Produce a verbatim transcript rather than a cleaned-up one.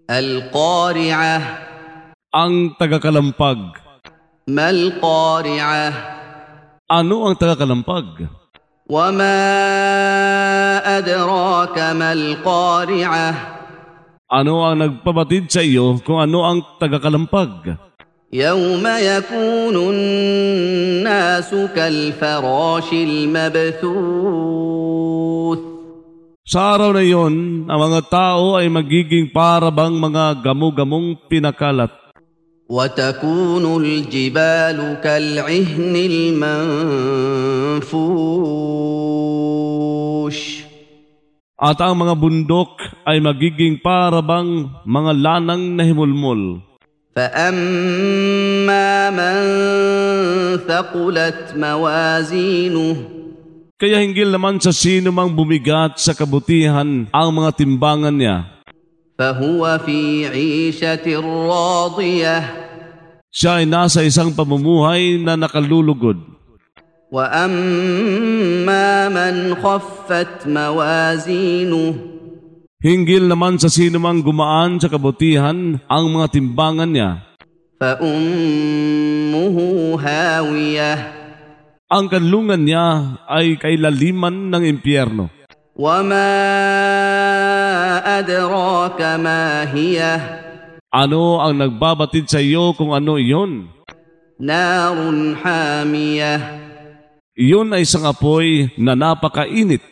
القارعة Ang tagakalampag. ما القارعة Ano ang tagakalampag? وما أدراك ما القارعة Ano ang nagpabatid sa iyo kung ano ang tagakalampag? يوم يكون الناس كالفراش المبثوث Sa araw na iyon, ang mga tao ay magiging parabang mga gamu-gamong pinakalat. وتكون الجبال كالعهن المنفوش At ang mga bundok ay magiging parabang mga lanang na himulmol. فأما من ثقلت موازينه Kaya hinggil naman sa sino mang bumigat sa kabutihan ang mga timbangan niya. فهو في عيشة راضية Siya ay nasa isang pamumuhay na nakalulugod. وأما من خفت موازينه Hinggil naman sa sino mang gumaan sa kabutihan ang mga timbangan niya. فأمه هاوية Ang kanlungan niya ay kailaliman ng impyerno. وما أدراك ما هي Ano ang nagbabatid sa iyo kung ano iyon? نار حامية Iyon ay isang apoy na napakainit.